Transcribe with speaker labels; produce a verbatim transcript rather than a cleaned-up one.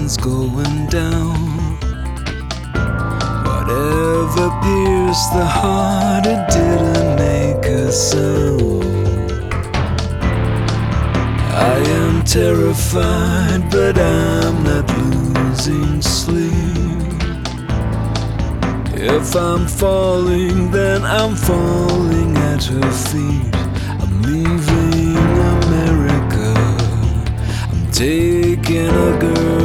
Speaker 1: sun's going down. Whatever pierced the heart, it didn't make a sound. I am terrified, but I'm not losing sleep. If I'm falling, then I'm falling at her feet. I'm leaving America. I'm taking a girl